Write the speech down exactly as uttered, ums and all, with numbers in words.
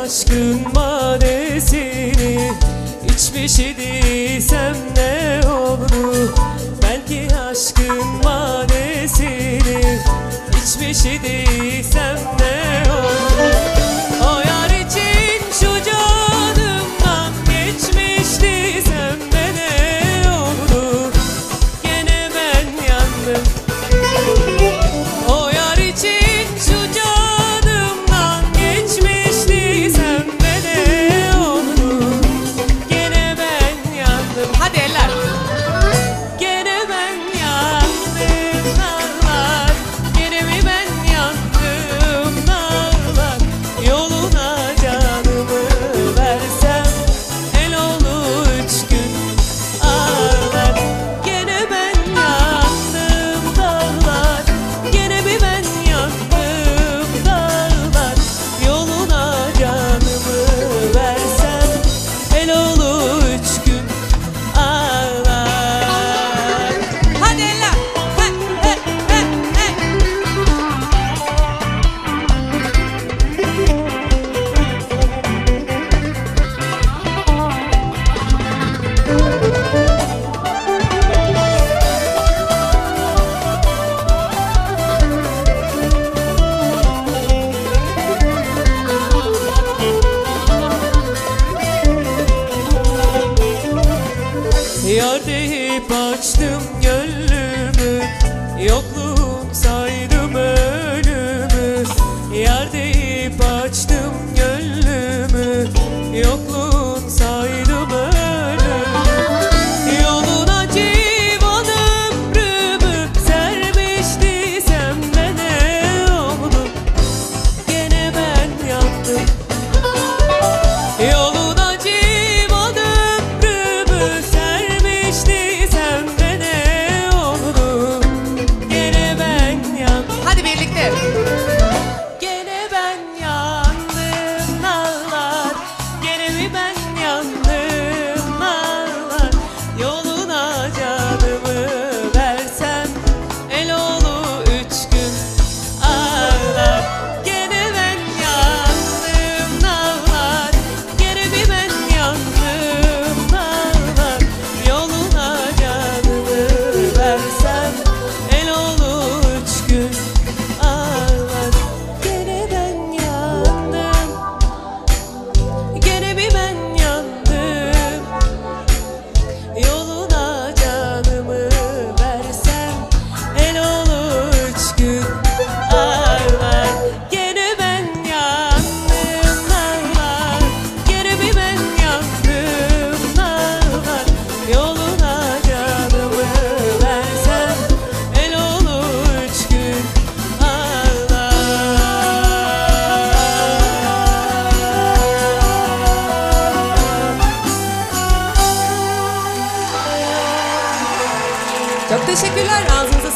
aşkın madesini içmiş idiysem ne oldu? Belki aşkın madesini içmiş idiysem ne oldu? O yar için şu canımdan geçmiştiysem de ne oldu? Gene ben yandım. O yar için şu canımdan geçmiştiysem de ne oldu? Gene ben yandım. Hadi eller. Gene ben yandım dağlar. Gene mi ben yandım dağlar. Yoluna canımı versem el olur üç gün ağlar. Gene ben yandım dağlar. Gene mi ben yandım dağlar. Yoluna canımı versem el olur üç gün ağlar. Hadi eller. He, he, he, he. Yar deyip açtım gönlümü, yokluğum saydım ölümü. Yar deyip açtım gönlümü, yokluğun saydım ölümü. Yoluna civan ömrümü sermiştiysem de ne oldu? Gene ben yandım. Yoluna civan ömrümü sermiştiysem de ne oldu? Gene ben yandım. Hadi birlikte. Gene ben yandım dağlar. Gene mi ben yandım dağlar. Yoluna canımı versem el olur üç gün ağlar. Gene ben yandım dağlar. Gene mi ben yandım dağlar. Yoluna canımı versem el olur üç gün ağlar. Gene ben yandım. Gene mi ben yandım. Yoluna canımı versem el olur üç gün ağlar. Gene ben yandım dağlar. Gene mi ben yandım dağlar. Yoluna canımı versem el olur üç gün ağlar. Çok teşekkürler. Ağzınıza